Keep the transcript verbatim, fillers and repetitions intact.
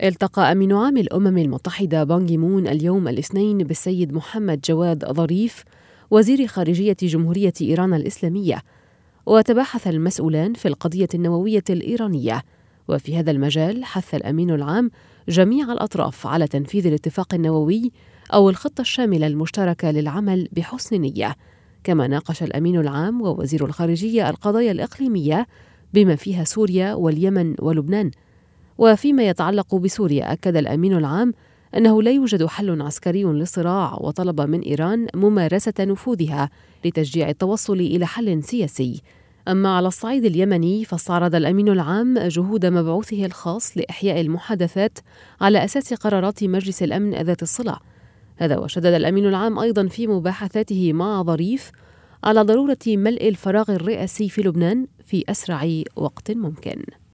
التقى أمين عام الأمم المتحدة بان كي مون اليوم الاثنين بالسيد محمد جواد ظريف وزير خارجية جمهورية إيران الإسلامية، وتباحث المسؤولان في القضية النووية الإيرانية. وفي هذا المجال حث الأمين العام جميع الأطراف على تنفيذ الاتفاق النووي أو الخطة الشاملة المشتركة للعمل بحسن نية. كما ناقش الأمين العام ووزير الخارجية القضايا الإقليمية بما فيها سوريا واليمن ولبنان. وفيما يتعلق بسوريا، أكد الأمين العام أنه لا يوجد حل عسكري للصراع، وطلب من إيران ممارسة نفوذها لتشجيع التوصل إلى حل سياسي. أما على الصعيد اليمني، فاستعرض الأمين العام جهود مبعوثه الخاص لإحياء المحادثات على أساس قرارات مجلس الأمن ذات الصلة. هذا وشدد الأمين العام أيضا في مباحثاته مع ظريف على ضرورة ملء الفراغ الرئاسي في لبنان في أسرع وقت ممكن.